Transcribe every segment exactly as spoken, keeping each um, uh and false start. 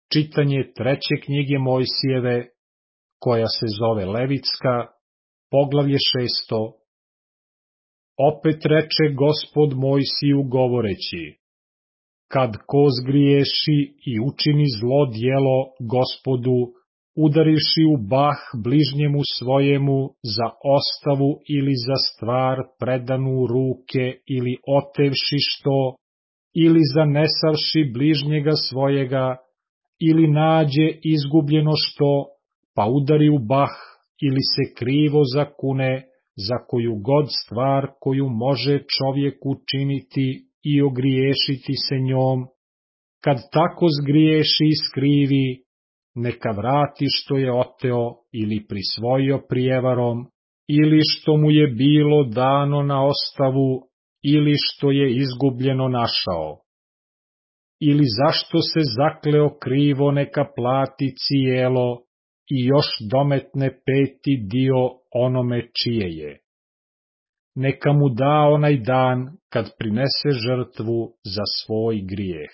Čitanje treće knjige Mojsijeve, koja se zove Levitska, poglavlje šesto. Opet reče Gospod Mojsiju govoreći: kad ko zgriješi i učini zlo djelo Gospodu, udarivši u bah bližnjemu svojemu za ostavu ili za stvar predanu u ruke ili otevši što, ili zanesavši bližnjega svojega, ili nađe izgubljeno što, pa udari u bah, ili se krivo zakune za koju god stvar koju može čovjek učiniti i ogriješiti se njom, kad tako zgriješi i skrivi, neka vrati što je oteo ili prisvojio prijevarom, ili što mu je bilo dano na ostavu, ili što je izgubljeno našao. Ili zašto se zakleo krivo, neka plati cijelo i još dometne peti dio onome čije je. Neka mu da onaj dan kad prinese žrtvu za svoj grijeh.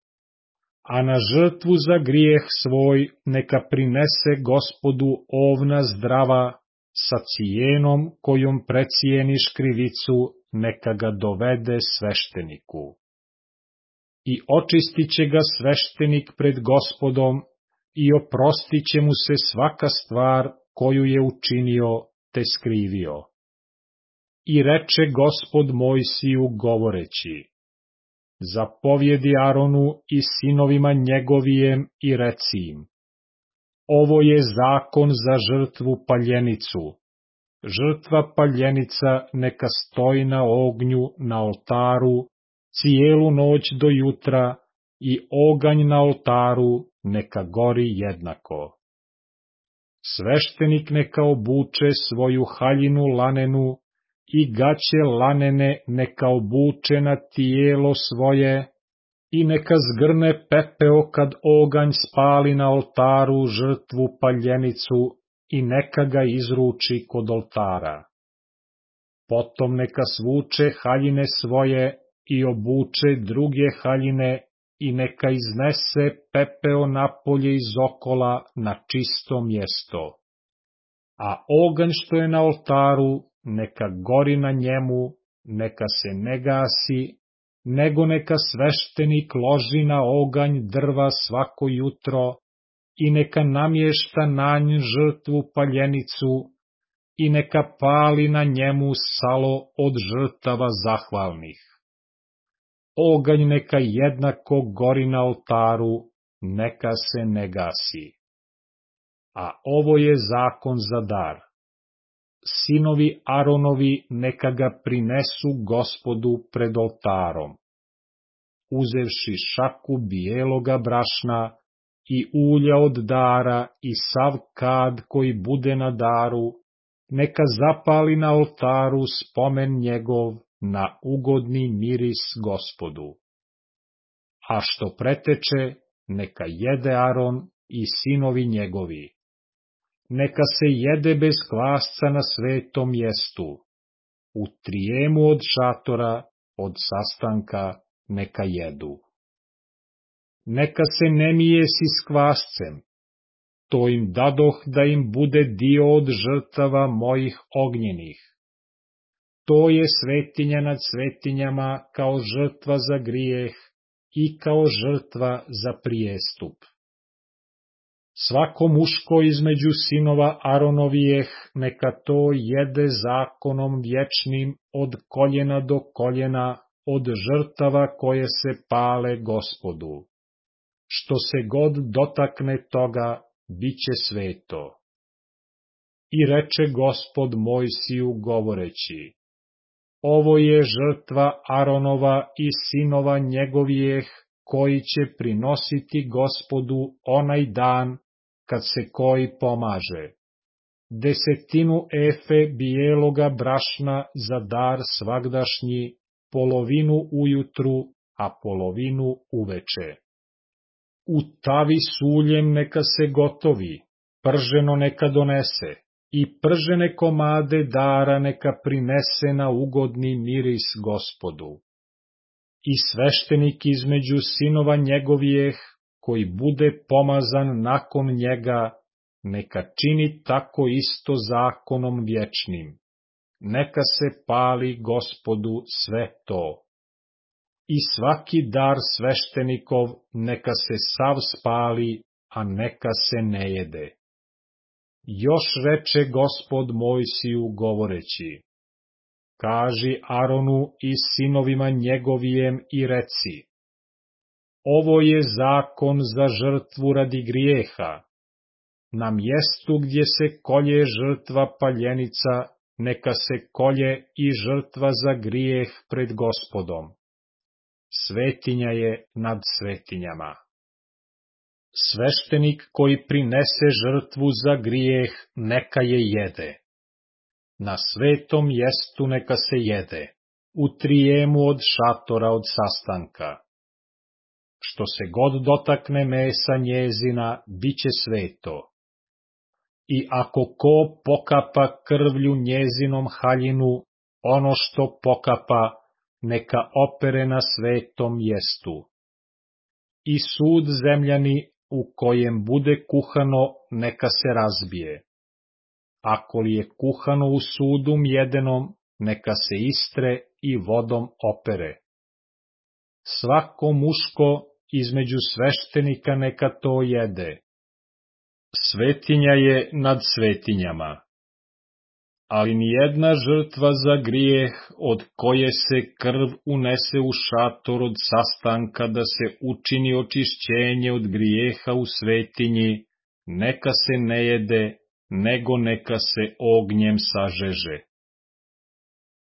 A na žrtvu za grijeh svoj neka prinese Gospodu ovna zdrava sa cijenom kojom precijeniš krivicu, neka ga dovede svešteniku. I očistit će ga sveštenik pred Gospodom i oprostit će mu se svaka stvar koju je učinio te skrivio. I reče Gospod Mojsiju govoreći: zapovjedi Aronu i sinovima njegovijem i reci im: ovo je zakon za žrtvu paljenicu. Žrtva paljenica neka stoji na ognju na oltaru cijelu noć do jutra i oganj na oltaru neka gori jednako. Sveštenik neka obuče svoju haljinu lanenu i gaće lanene neka obuče na tijelo svoje i neka zgrne pepeo kad oganj spali na oltaru žrtvu paljenicu i neka ga izruči kod oltara. Potom neka svuče haljine svoje i obuče druge haljine i neka iznese pepeo napolje iz okola na čisto mjesto. A oganj što je na oltaru neka gori na njemu, neka se ne gasi, nego neka sveštenik loži na oganj drva svako jutro i neka namješta na nj žrtvu paljenicu i neka pali na njemu salo od žrtava zahvalnih. Oganj neka jednako gori na oltaru, neka se ne gasi. A ovo je zakon za dar. Sinovi Aronovi neka ga prinesu Gospodu pred oltarom. Uzevši šaku bijeloga brašna i ulja od dara i sav kad koji bude na daru, neka zapali na oltaru spomen njegov na ugodni miris Gospodu. A što preteče, neka jede Aron i sinovi njegovi. Neka se jede bez kvasca na svetom mjestu. U trijemu od šatora, od sastanka, neka jedu. Neka se ne mijesi s kvascem. To im dadoh da im bude dio od žrtava mojih ognjenih. To je svetinja nad svetinjama kao žrtva za grijeh i kao žrtva za prijestup. Svako muško između sinova Aronovijeh neka to jede zakonom vječnim od koljena do koljena od žrtava koje se pale Gospodu. Što se god dotakne toga, bit će sveto. I reče Gospod Mojsiju govoreći: ovo je žrtva Aronova i sinova njegovijeh koji će prinositi Gospodu onaj dan kad se koji pomaže. Desetinu efe bijeloga brašna za dar svagdašnji, polovinu ujutru, a polovinu uveče. U tavi s uljem neka se gotovi, prženo neka donese, i pržene komade dara neka prinese na ugodni miris Gospodu. I sveštenik između sinova njegovijeh, koji bude pomazan nakon njega, neka čini tako isto zakonom vječnim. Neka se pali Gospodu sve to. I svaki dar sveštenikov neka se sav spali, a neka se ne jede. Još reče Gospod Mojsiju govoreći: Kaži Aronu i sinovima njegovijem i reci: Ovo je zakon za žrtvu radi grijeha. Na mjestu gdje se kolje žrtva paljenica, neka se kolje i žrtva za grijeh pred Gospodom. Svetinja je nad svetinjama. Sveštenik koji prinese žrtvu za grijeh, neka je jede. Na svetom mjestu neka se jede, u trijemu od šatora od sastanka. Što se god dotakne mesa njezina, bit će sveto. I ako ko pokapa krvlju njezinom haljinu, ono što pokapa, neka opere na svetom mjestu. I sud zemljani u kojem bude kuhano, neka se razbije. Ako li je kuhano u sudu mjedenom, neka se istre i vodom opere. Svako muško između sveštenika neka to jede. Svetinja je nad svetinjama. Ali nijedna žrtva za grijeh od koje se krv unese u šator od sastanka da se učini očišćenje od grijeha u svetinji, neka se ne jede, nego neka se ognjem sažeže.